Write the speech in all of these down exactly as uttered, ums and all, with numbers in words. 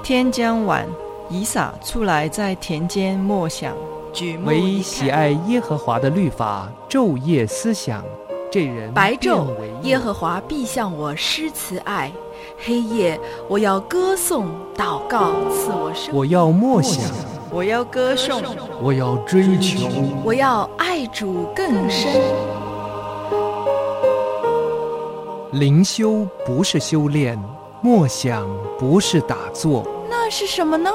天将晚，以撒出来在田间默想，举目唯一喜看， 爱耶和华的律法，昼夜思想，这人白昼便为义耶和华必向我施慈爱，黑夜我要歌颂祷告赐我生。 我要默想， 我要歌颂， 我要追求。 我要爱主更深。 灵修不是修炼，默想不是打坐， 那是什么呢？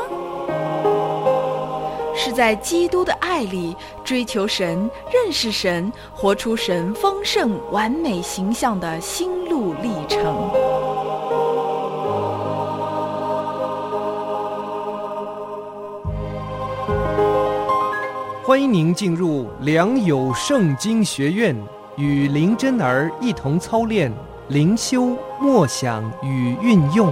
是在基督的爱里追求神、认识神、活出神丰盛完美形象的心路历程。 欢迎您进入良友圣经学院，与林真儿一同操练灵修、默想与运用。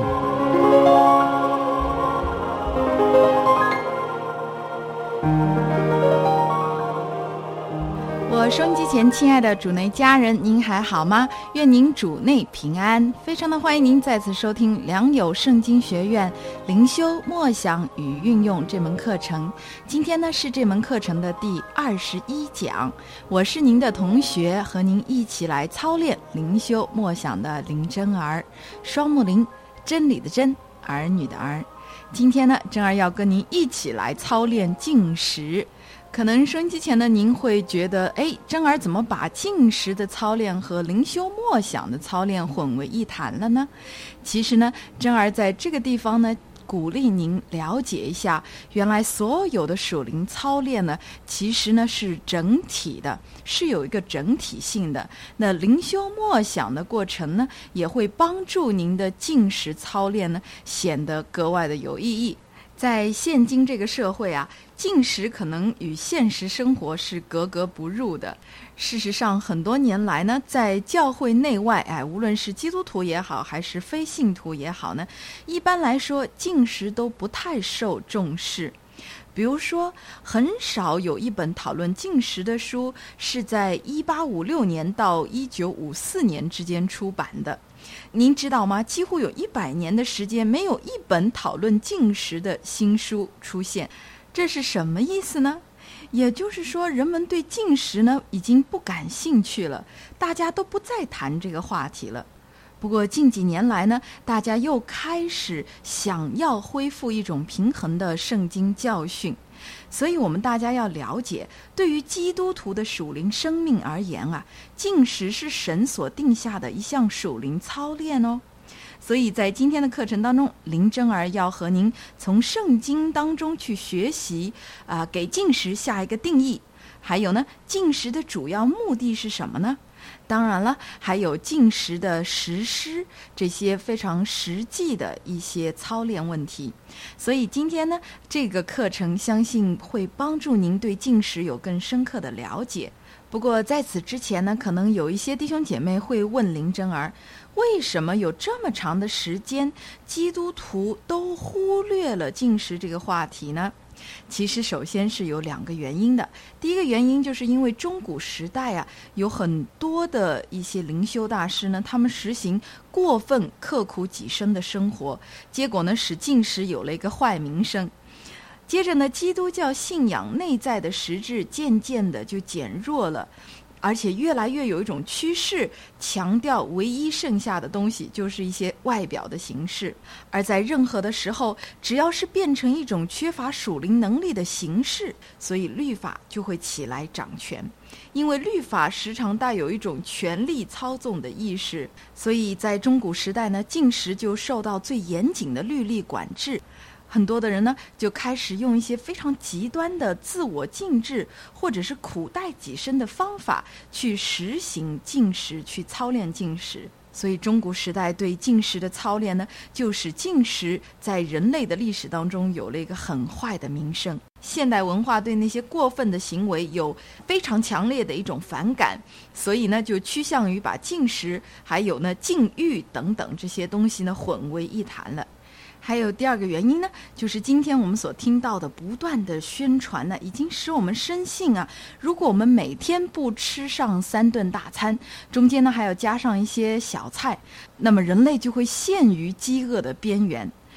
我收音机前亲爱的主内家人，您还好吗？愿您主内平安。非常的欢迎您再次收听良友圣经学院灵修默想与运用这门课程。今天呢是这门课程的第二十一讲，我是您的同学，和您一起来操练灵修默想的林真儿，双木林，真理的真，儿女的儿。今天呢，真儿要跟您一起来操练禁食。可能收音机前的您会觉得，哎，真儿怎么把禁食的操练和灵修默想的操练混为一谈了呢？其实呢，真儿在这个地方呢，鼓励您了解一下，原来所有的属灵操练呢，其实呢是整体的，是有一个整体性的。那灵修默想的过程呢，也会帮助您的禁食操练呢，显得格外的有意义。在现今这个社会啊，禁食可能与现实生活是格格不入的。事实上，很多年来呢，在教会内外，哎，无论是基督徒也好，还是非信徒也好呢，一般来说，禁食都不太受重视。比如说，很少有一本讨论禁食的书是在一八五六年到一九五四年之间出版的。您知道吗？几乎有一百年的时间，没有一本讨论禁食的新书出现。这是什么意思呢？也就是说，人们对禁食呢已经不感兴趣了，大家都不再谈这个话题了。不过近几年来呢，大家又开始想要恢复一种平衡的圣经教训。所以我们大家要了解，对于基督徒的属灵生命而言啊，禁食是神所定下的一项属灵操练哦。所以在今天的课程当中，林真儿要和您从圣经当中去学习啊、呃，给禁食下一个定义。还有呢，禁食的主要目的是什么呢？当然了，还有禁食的实施，这些非常实际的一些操练问题。所以今天呢，这个课程相信会帮助您对禁食有更深刻的了解。不过在此之前呢，可能有一些弟兄姐妹会问林真儿，为什么有这么长的时间，基督徒都忽略了禁食这个话题呢？其实首先是有两个原因的。第一个原因就是因为中古时代啊，有很多的一些灵修大师呢，他们实行过分刻苦己身的生活，结果呢使禁食有了一个坏名声。接着呢，基督教信仰内在的实质渐渐的就减弱了，而且越来越有一种趋势，强调唯一剩下的东西就是一些外表的形式。而在任何的时候，只要是变成一种缺乏属灵能力的形式，所以律法就会起来掌权。因为律法时常带有一种权力操纵的意识，所以在中古时代呢，禁食就受到最严谨的律例管制。很多的人呢，就开始用一些非常极端的自我禁制，或者是苦待己身的方法去实行禁食，去操练禁食。所以中古时代对禁食的操练呢，就使禁食在人类的历史当中有了一个很坏的名声。现代文化对那些过分的行为有非常强烈的一种反感，所以呢，就趋向于把禁食还有呢禁欲等等这些东西呢混为一谈了。还有第二个原因呢，就是今天我们所听到的不断的宣传呢，已经使我们深信啊，如果我们每天不吃上三顿大餐，中间呢还要加上一些小菜，那么人类就会陷于饥饿的边缘。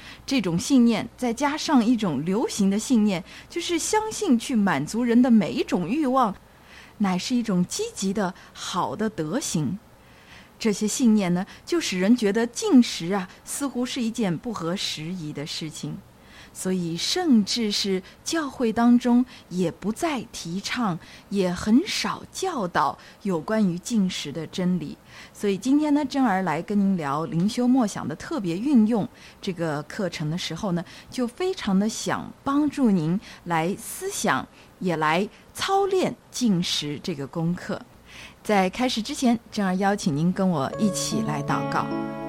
这种信念再加上一种流行的信念，就是相信去满足人的每一种欲望，乃是一种积极的好的德行。这些信念呢，就使人觉得禁食啊，似乎是一件不合时宜的事情。所以甚至是教会当中也不再提倡，也很少教导有关于禁食的真理。所以今天呢，珍儿来跟您聊灵修默想的特别运用这个课程的时候呢，就非常的想帮助您来思想，也来操练禁食这个功课。在开始之前，珍儿邀请您跟我一起来祷告。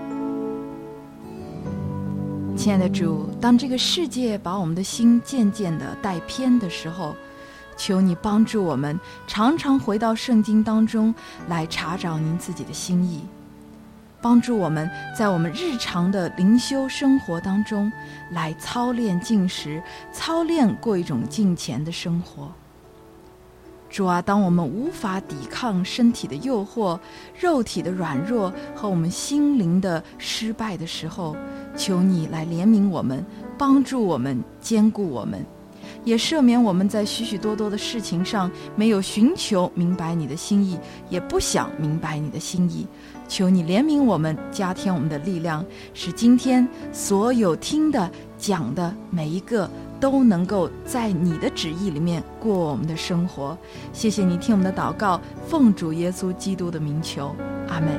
亲爱的主，当这个世界把我们的心渐渐地带偏的时候，求你帮助我们常常回到圣经当中来查找您自己的心意，帮助我们在我们日常的灵修生活当中来操练禁食，操练过一种敬虔的生活。主啊，当我们无法抵抗身体的诱惑、肉体的软弱和我们心灵的失败的时候，求你来怜悯我们，帮助我们，坚固我们，也赦免我们在许许多多的事情上没有寻求明白你的心意，也不想明白你的心意。求你怜悯我们，加添我们的力量，使今天所有听的讲的每一个都能够在你的旨意里面过我们的生活。谢谢你听我们的祷告，奉主耶稣基督的名求，阿们。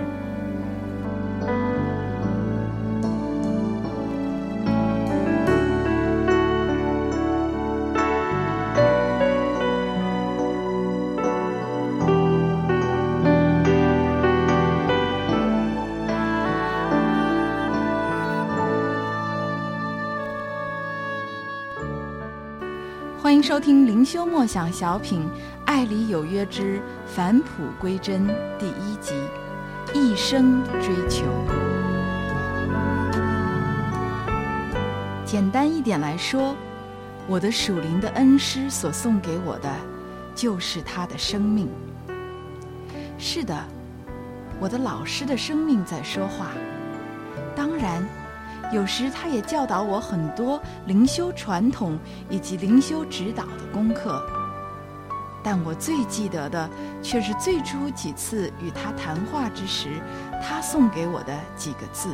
欢迎收听灵修默想小品《爱里有约之返璞归真》第一集，一生追求。简单一点来说，我的属灵的恩师所送给我的就是他的生命。是的，我的老师的生命在说话。当然有时他也教导我很多灵修传统以及灵修指导的功课，但我最记得的却是最初几次与他谈话之时，他送给我的几个字。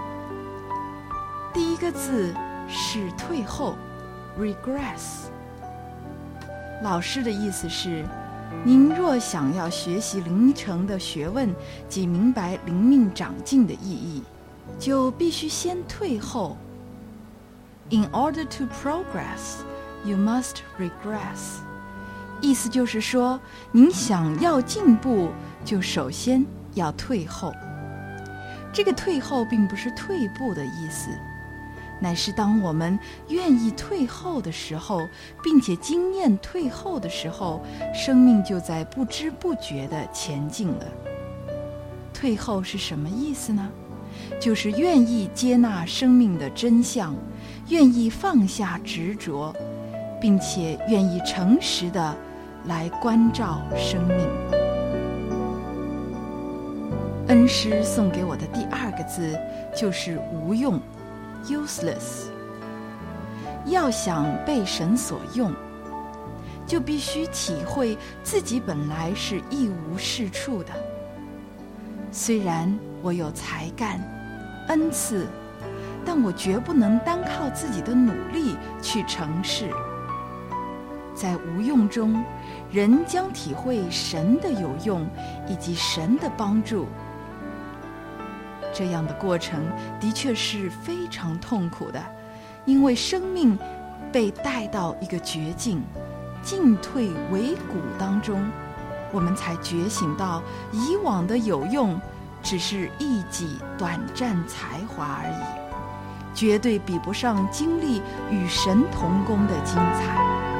第一个字是退后 regress。 老师的意思是，您若想要学习灵程的学问及明白灵命长进的意义，就必须先退后。 In order to progress, you must regress。 意思就是说，您想要进步，就首先要退后。这个退后并不是退步的意思，乃是当我们愿意退后的时候，并且经验退后的时候，生命就在不知不觉地前进了。退后是什么意思呢？就是愿意接纳生命的真相，愿意放下执着，并且愿意诚实地来关照生命。恩师送给我的第二个字就是无用 useless。 要想被神所用，就必须体会自己本来是一无是处的。虽然我有才干恩赐，但我绝不能单靠自己的努力去成事。在无用中，人将体会神的有用以及神的帮助。这样的过程的确是非常痛苦的，因为生命被带到一个绝境，进退维谷当中，我们才觉醒到以往的有用只是一己短暂才华而已，绝对比不上经历与神同工的精彩。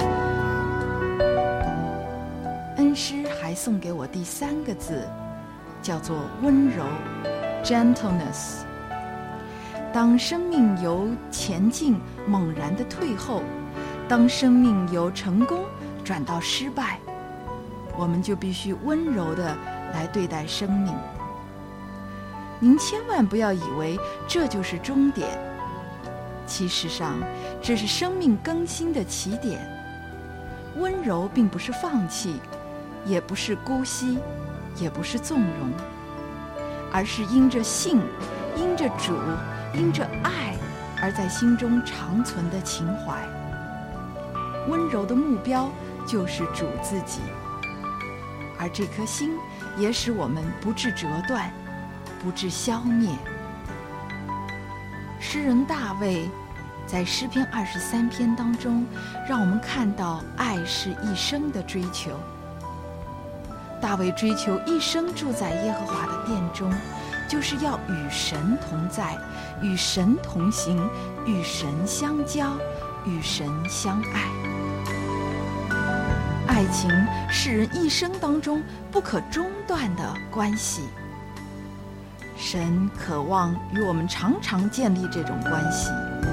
恩师还送给我第三个字，叫做温柔 gentleness。 当生命由前进猛然的退后，当生命由成功转到失败，我们就必须温柔地来对待生命。您千万不要以为这就是终点， 其实上，这是生命更新的起点。温柔并不是放弃，也不是姑息，也不是纵容，而是因着信，因着主，因着爱而在心中长存的情怀。温柔的目标就是主自己，而这颗心也使我们不致折断，不致消灭。诗人大卫在诗篇二十三篇当中，让我们看到爱是一生的追求。大卫追求一生住在耶和华的殿中，就是要与神同在，与神同行，与神相交，与神相爱。爱情是人一生当中不可中断的关系。神渴望与我们常常建立这种关系。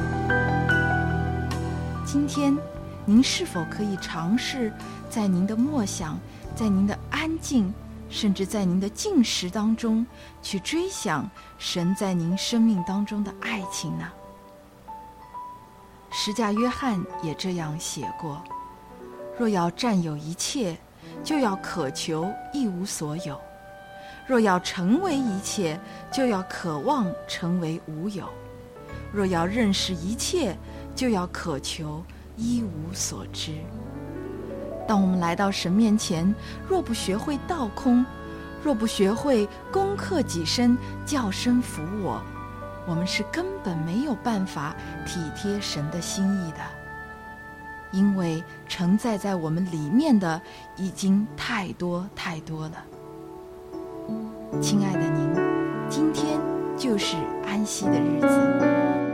今天，您是否可以尝试在您的默想，在您的安静，甚至在您的静食当中，去追想神在您生命当中的爱情呢？十架约翰也这样写过：若要占有一切，就要渴求一无所有；若要成为一切，就要渴望成为无有；若要认识一切，就要渴求一无所知。当我们来到神面前，若不学会倒空，若不学会攻克己身，叫身服我，我们是根本没有办法体贴神的心意的。因为承载在我们里面的已经太多太多了。亲爱的您，今天就是安息的日子。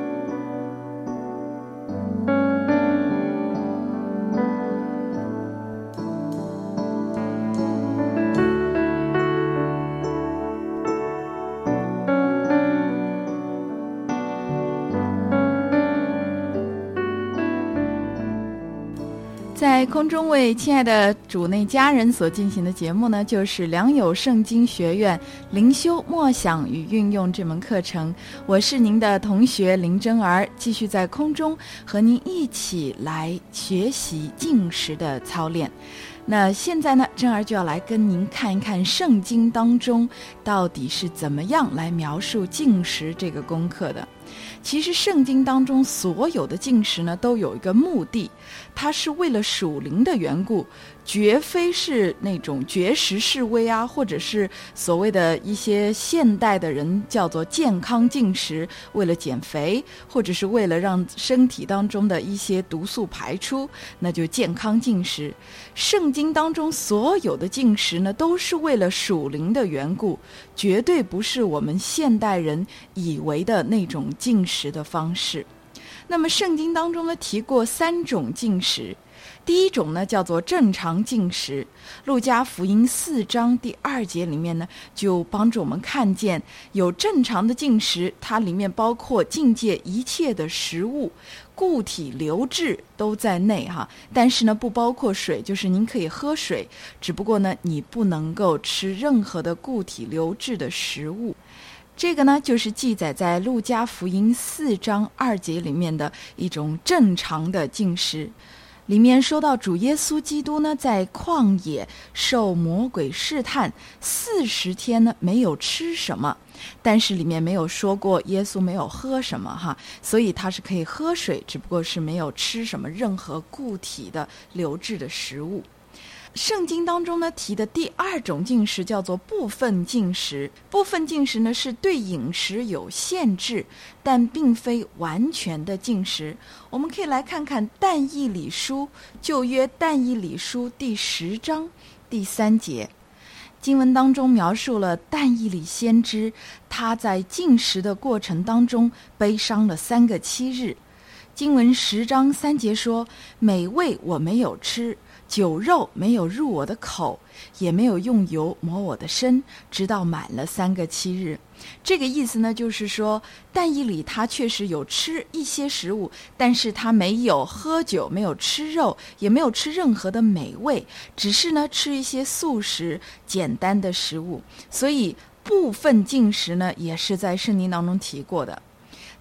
在空中为亲爱的主内家人所进行的节目呢，就是良友圣经学院灵修默想与运用这门课程。我是您的同学林真儿，继续在空中和您一起来学习禁食的操练。那现在呢，真儿就要来跟您看一看圣经当中到底是怎么样来描述禁食这个功课的。其实圣经当中所有的禁食呢，都有一个目的，它是为了属灵的缘故，绝非是那种绝食示威啊，或者是所谓的一些现代的人叫做健康禁食，为了减肥，或者是为了让身体当中的一些毒素排出，那就健康禁食。圣经当中所有的禁食呢，都是为了属灵的缘故，绝对不是我们现代人以为的那种禁食的方式。那么圣经当中呢，提过三种禁食。第一种呢，叫做正常禁食。路加福音四章第二节里面呢，就帮助我们看见有正常的禁食，它里面包括禁戒一切的食物，固体流质都在内哈，但是呢不包括水，就是您可以喝水，只不过呢你不能够吃任何的固体流质的食物。这个呢就是记载在路加福音四章二节里面的一种正常的禁食。里面说到主耶稣基督呢，在旷野受魔鬼试探四十天呢，没有吃什么，但是里面没有说过耶稣没有喝什么哈，所以他是可以喝水，只不过是没有吃什么任何固体的流质的食物。圣经当中呢提的第二种禁食叫做部分禁食。部分禁食呢是对饮食有限制，但并非完全的禁食。我们可以来看看但以理书，旧约但以理书第十章第三节。经文当中描述了但以理先知，他在禁食的过程当中悲伤了三个七日。经文十章三节说，美味我没有吃，酒肉没有入我的口，也没有用油抹我的身，直到满了三个七日。这个意思呢，就是说但以理他确实有吃一些食物，但是他没有喝酒，没有吃肉，也没有吃任何的美味，只是呢吃一些素食简单的食物。所以部分禁食呢也是在圣经当中提过的。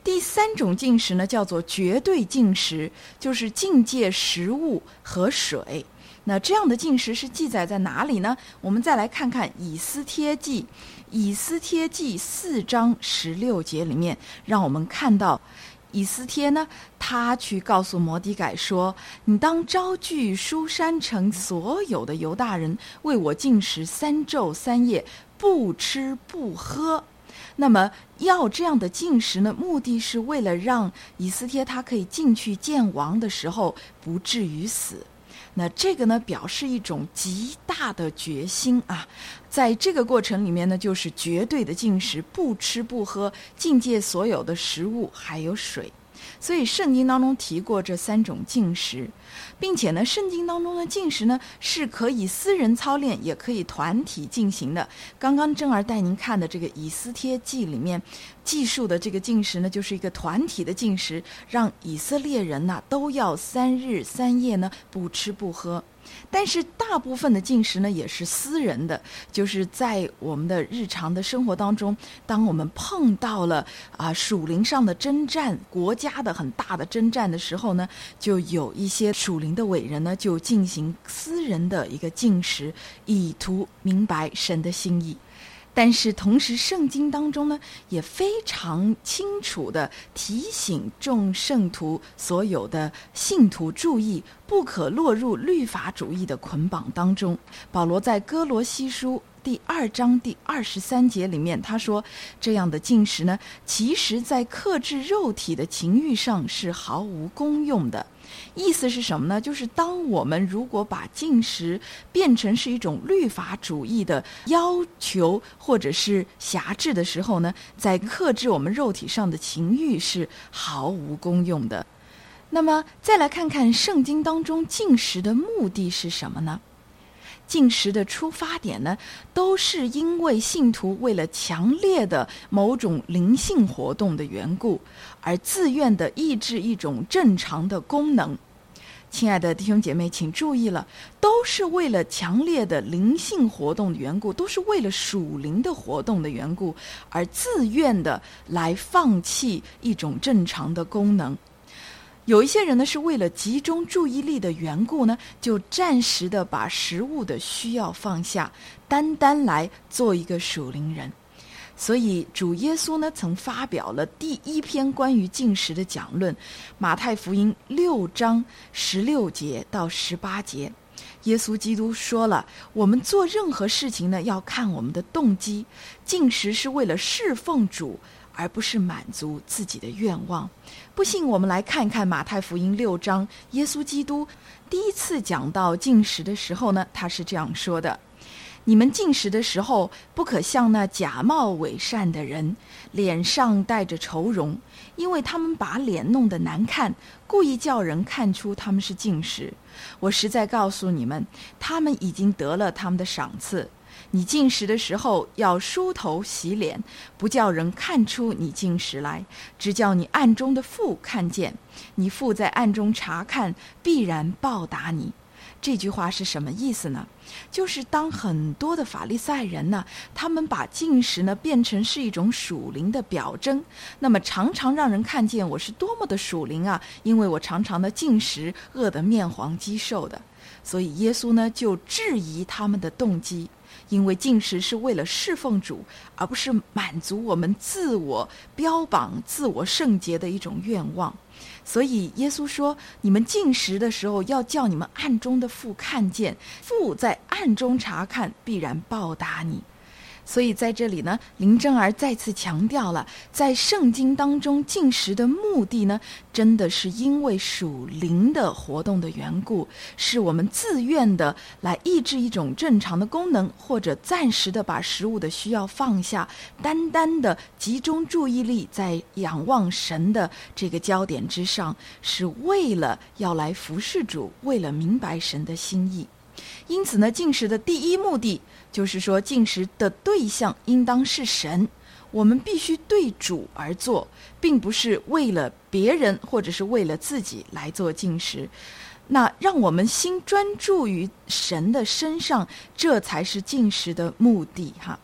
第三种禁食呢，叫做绝对禁食，就是禁戒食物和水。那这样的禁食是记载在哪里呢？我们再来看看以斯帖记，以斯帖记四章十六节里面，让我们看到以斯帖呢，他去告诉摩底改说，你当招聚书珊城所有的犹大人，为我禁食三昼三夜，不吃不喝。那么要这样的禁食呢，目的是为了让以斯帖他可以进去见王的时候不至于死。那这个呢，表示一种极大的决心啊，在这个过程里面呢，就是绝对的禁食，不吃不喝，禁戒所有的食物还有水。所以圣经当中提过这三种禁食，并且呢，圣经当中的禁食呢是可以私人操练，也可以团体进行的。刚刚珍儿带您看的这个以斯帖记里面记述的这个禁食呢，就是一个团体的禁食，让以色列人呢、啊、都要三日三夜呢不吃不喝。但是大部分的禁食呢也是私人的，就是在我们的日常的生活当中，当我们碰到了啊属灵上的征战，国家的很大的征战的时候呢，就有一些属灵的伟人呢就进行私人的一个禁食，以图明白神的心意。但是同时圣经当中呢也非常清楚地提醒众圣徒所有的信徒注意，不可落入律法主义的捆绑当中。保罗在哥罗西书第二章第二十三节里面他说，这样的禁食呢，其实在克制肉体的情欲上是毫无功用的。意思是什么呢？就是当我们如果把禁食变成是一种律法主义的要求或者是辖制的时候呢，在克制我们肉体上的情欲是毫无功用的。那么再来看看圣经当中禁食的目的是什么呢？禁食的出发点呢，都是因为信徒为了强烈的某种灵性活动的缘故，而自愿的抑制一种正常的功能。亲爱的弟兄姐妹，请注意了，都是为了强烈的灵性活动的缘故，都是为了属灵的活动的缘故，而自愿的来放弃一种正常的功能。有一些人呢，是为了集中注意力的缘故呢，就暂时的把食物的需要放下，单单来做一个属灵人。所以主耶稣呢，曾发表了第一篇关于禁食的讲论，马太福音六章十六节到十八节。耶稣基督说了，我们做任何事情呢，要看我们的动机。禁食是为了侍奉主，而不是满足自己的愿望。不信我们来看看马太福音六章，耶稣基督第一次讲到禁食的时候呢，他是这样说的：你们禁食的时候，不可像那假冒伪善的人，脸上带着愁容，因为他们把脸弄得难看，故意叫人看出他们是禁食。我实在告诉你们，他们已经得了他们的赏赐。你禁食的时候，要梳头洗脸，不叫人看出你禁食来，只叫你暗中的父看见。你父在暗中查看，必然报答你。这句话是什么意思呢？就是当很多的法利赛人呢，他们把禁食呢变成是一种属灵的表征，那么常常让人看见我是多么的属灵啊，因为我常常的禁食，饿得面黄肌瘦的。所以耶稣呢就质疑他们的动机，因为禁食是为了侍奉主，而不是满足我们自我标榜、自我圣洁的一种愿望。所以耶稣说，你们禁食的时候，要叫你们暗中的父看见，父在暗中查看，必然报答你。所以在这里呢，林珍儿再次强调了，在圣经当中禁食的目的呢，真的是因为属灵的活动的缘故，是我们自愿的来抑制一种正常的功能，或者暂时的把食物的需要放下，单单的集中注意力在仰望神的这个焦点之上，是为了要来服侍主，为了明白神的心意。因此呢，禁食的第一目的就是说，禁食的对象应当是神，我们必须对主而做，并不是为了别人或者是为了自己来做禁食。那让我们心专注于神的身上，这才是禁食的目的哈。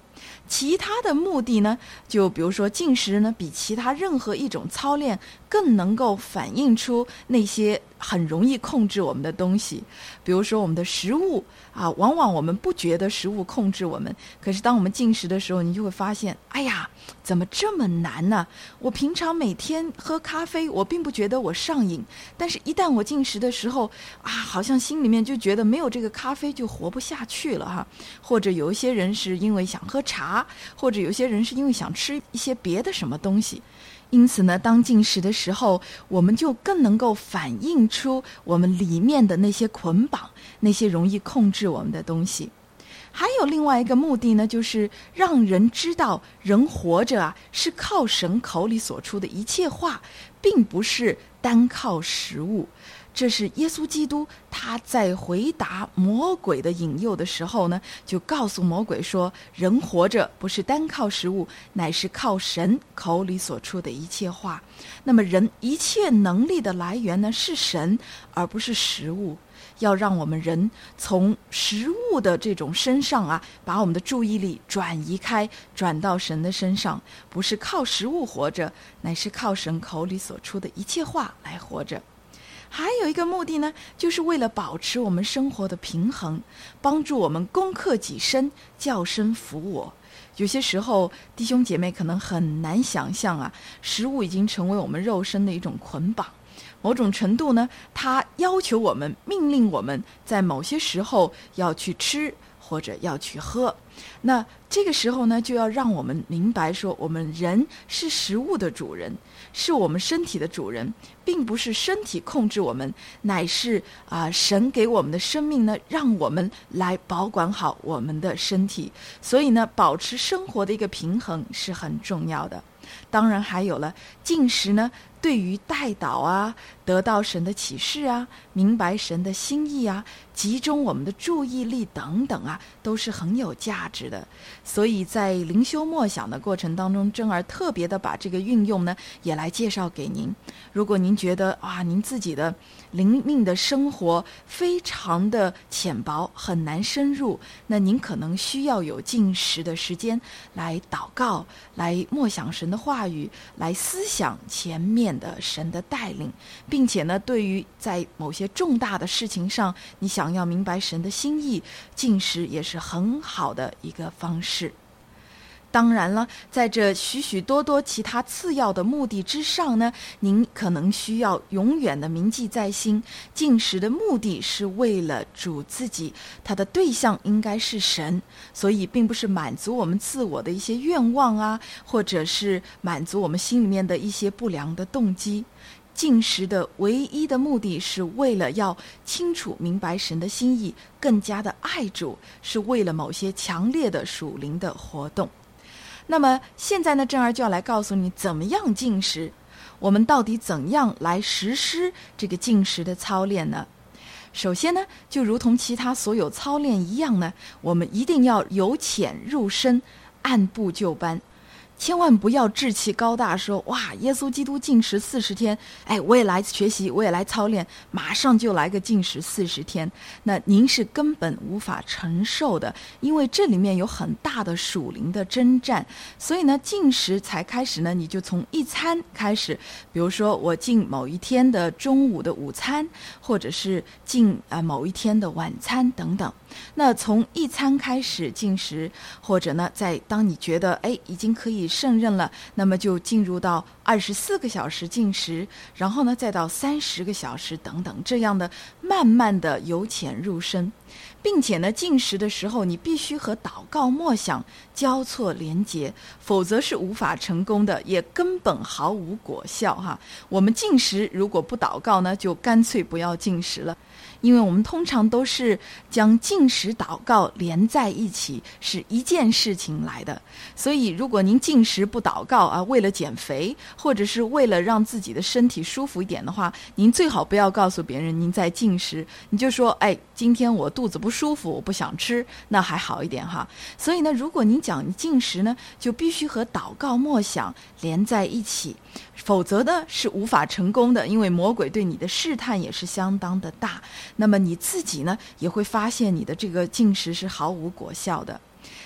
其他的目的呢，就比如说进食呢，比其他任何一种操练更能够反映出那些很容易控制我们的东西。比如说我们的食物啊，往往我们不觉得食物控制我们，可是当我们进食的时候，你就会发现，哎呀，怎么这么难呢？我平常每天喝咖啡，我并不觉得我上瘾，但是一旦我进食的时候啊，好像心里面就觉得没有这个咖啡就活不下去了哈。或者有一些人是因为想喝茶，或者有些人是因为想吃一些别的什么东西。因此呢，当进食的时候，我们就更能够反映出我们里面的那些捆绑，那些容易控制我们的东西。还有另外一个目的呢，就是让人知道人活着啊，是靠神口里所出的一切话，并不是单靠食物。这是耶稣基督他在回答魔鬼的引诱的时候呢，就告诉魔鬼说，人活着不是单靠食物，乃是靠神口里所出的一切话。那么人一切能力的来源呢，是神，而不是食物。要让我们人从食物的这种身上啊，把我们的注意力转移开，转到神的身上，不是靠食物活着，乃是靠神口里所出的一切话来活着。还有一个目的呢，就是为了保持我们生活的平衡，帮助我们攻克己身，叫身服我。有些时候弟兄姐妹可能很难想象啊，食物已经成为我们肉身的一种捆绑。某种程度呢，它要求我们，命令我们在某些时候要去吃或者要去喝。那这个时候呢，就要让我们明白说，我们人是食物的主人，是我们身体的主人，并不是身体控制我们，乃是啊、呃、神给我们的生命呢，让我们来保管好我们的身体。所以呢，保持生活的一个平衡是很重要的。当然还有了进食呢，对于代祷啊，得到神的启示啊，明白神的心意啊，集中我们的注意力等等啊，都是很有价值的。所以在灵修默想的过程当中，珍儿特别的把这个运用呢也来介绍给您。如果您觉得啊，您自己的灵命的生活非常的浅薄，很难深入，那您可能需要有进食的时间来祷告，来默想神的话语，来思想前面的神的带领，并且呢，对于在某些重大的事情上，你想要明白神的心意，进食也是很好的一个方式。当然了，在这许许多多其他次要的目的之上呢，您可能需要永远的铭记在心，进食的目的是为了主自己，它的对象应该是神，所以并不是满足我们自我的一些愿望啊，或者是满足我们心里面的一些不良的动机。进食的唯一的目的是为了要清楚明白神的心意，更加的爱主，是为了某些强烈的属灵的活动。那么现在呢，珍儿就要来告诉你怎么样进食，我们到底怎样来实施这个进食的操练呢？首先呢，就如同其他所有操练一样呢，我们一定要由浅入深，按部就班。千万不要志气高大说，哇，耶稣基督禁食四十天，哎，我也来学习，我也来操练，马上就来个禁食四十天，那您是根本无法承受的，因为这里面有很大的属灵的征战。所以呢，禁食才开始呢，你就从一餐开始，比如说我禁某一天的中午的午餐，或者是禁啊、呃、某一天的晚餐等等。那从一餐开始禁食，或者呢，在当你觉得哎已经可以胜任了，那么就进入到二十四个小时禁食，然后呢再到三十个小时等等，这样的慢慢的由浅入深。并且呢，禁食的时候你必须和祷告默想交错连结，否则是无法成功的，也根本毫无果效哈。我们禁食如果不祷告呢，就干脆不要禁食了。因为我们通常都是将禁食祷告连在一起，是一件事情来的。所以如果您禁食不祷告啊，为了减肥或者是为了让自己的身体舒服一点的话，您最好不要告诉别人您在禁食，你就说哎，今天我肚子不舒服，我不想吃，那还好一点哈。所以呢，如果您讲禁食呢，就必须和祷告默想连在一起，否则呢是无法成功的，因为魔鬼对你的试探也是相当的大，那么你自己呢也会发现你的这个禁食是毫无果效的。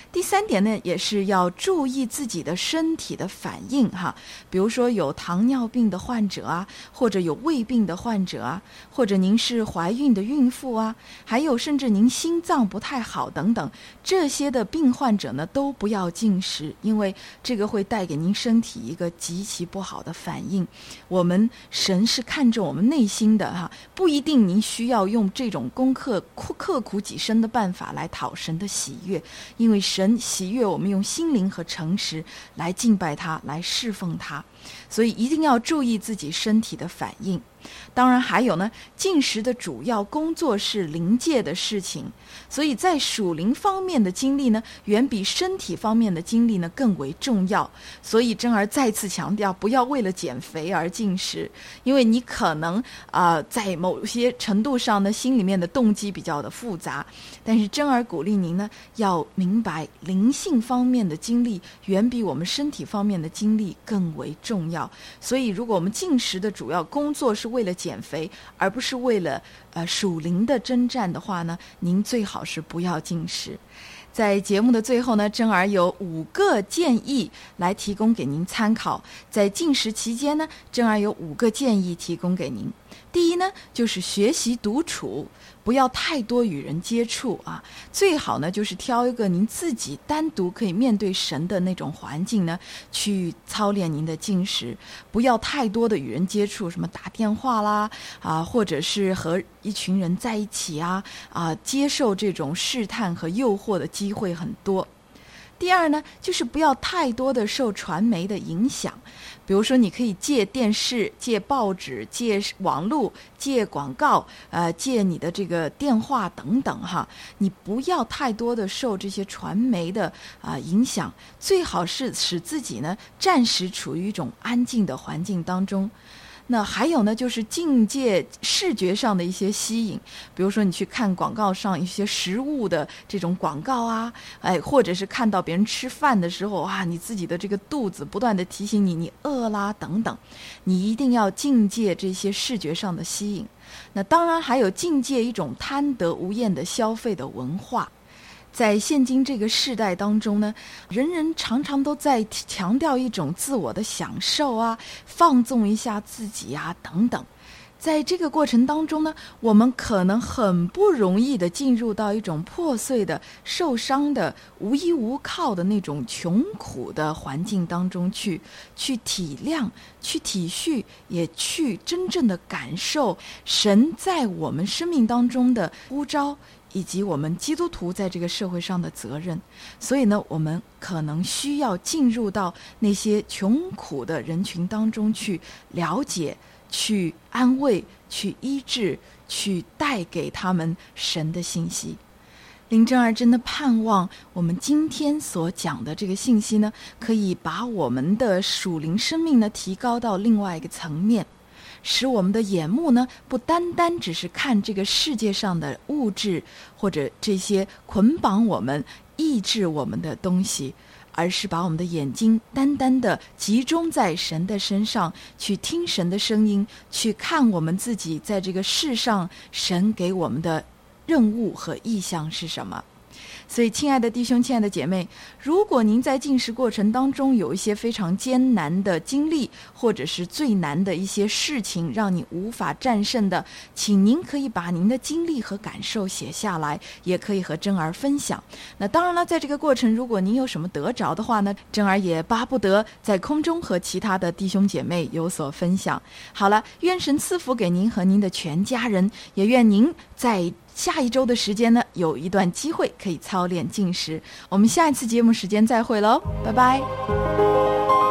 第三点呢，也是要注意自己的身体的反应哈，比如说有糖尿病的患者啊，或者有胃病的患者啊，或者您是怀孕的孕妇啊，还有甚至您心脏不太好等等，这些的病患者呢，都不要进食，因为这个会带给您身体一个极其不好的反应。我们神是看重我们内心的哈，不一定您需要用这种攻克刻苦己身的办法来讨神的喜悦，因为神喜悦我们用心灵和诚实来敬拜他，来侍奉他，所以一定要注意自己身体的反应。当然还有呢，进食的主要工作是灵界的事情，所以在属灵方面的经历呢，远比身体方面的经历呢更为重要。所以真儿再次强调，不要为了减肥而进食，因为你可能啊、呃、在某些程度上呢，心里面的动机比较的复杂，但是真儿鼓励您呢，要明白灵性方面的经历远比我们身体方面的经历更为重要。所以如果我们进食的主要工作是为了减肥，而不是为了呃属灵的征战的话呢，您最好是不要进食。在节目的最后呢，真儿有五个建议来提供给您参考。在进食期间呢，真儿有五个建议提供给您。第一呢，就是学习独处，不要太多与人接触啊，最好呢就是挑一个您自己单独可以面对神的那种环境呢，去操练您的进食，不要太多的与人接触，什么打电话啦啊，或者是和一群人在一起啊啊，接受这种试探和诱惑的机会很多。第二呢，就是不要太多的受传媒的影响，比如说你可以借电视、借报纸、借网络、借广告，呃，借你的这个电话等等哈，你不要太多的受这些传媒的啊、呃、影响，最好是使自己呢暂时处于一种安静的环境当中。那还有呢，就是境界视觉上的一些吸引，比如说你去看广告上一些食物的这种广告啊，哎，或者是看到别人吃饭的时候啊，你自己的这个肚子不断的提醒你你饿啦等等，你一定要境界这些视觉上的吸引。那当然还有境界一种贪得无厌的消费的文化。在现今这个世代当中呢，人人常常都在强调一种自我的享受啊，放纵一下自己啊等等。在这个过程当中呢，我们可能很不容易的进入到一种破碎的、受伤的、无依无靠的那种穷苦的环境当中去，去体谅、去体恤，也去真正的感受神在我们生命当中的呼召，以及我们基督徒在这个社会上的责任。所以呢，我们可能需要进入到那些穷苦的人群当中去了解，去安慰，去医治，去带给他们神的信息。林真儿真的盼望我们今天所讲的这个信息呢，可以把我们的属灵生命呢提高到另外一个层面，使我们的眼目呢不单单只是看这个世界上的物质或者这些捆绑我们、抑制我们的东西，而是把我们的眼睛单单的集中在神的身上，去听神的声音，去看我们自己在这个世上神给我们的任务和意向是什么。所以亲爱的弟兄、亲爱的姐妹，如果您在进食过程当中有一些非常艰难的经历，或者是最难的一些事情让你无法战胜的，请您可以把您的经历和感受写下来，也可以和真儿分享。那当然了，在这个过程如果您有什么得着的话呢，真儿也巴不得在空中和其他的弟兄姐妹有所分享。好了，愿神赐福给您和您的全家人，也愿您在下一周的时间呢，有一段机会可以操练进食。我们下一次节目时间再会喽，拜拜。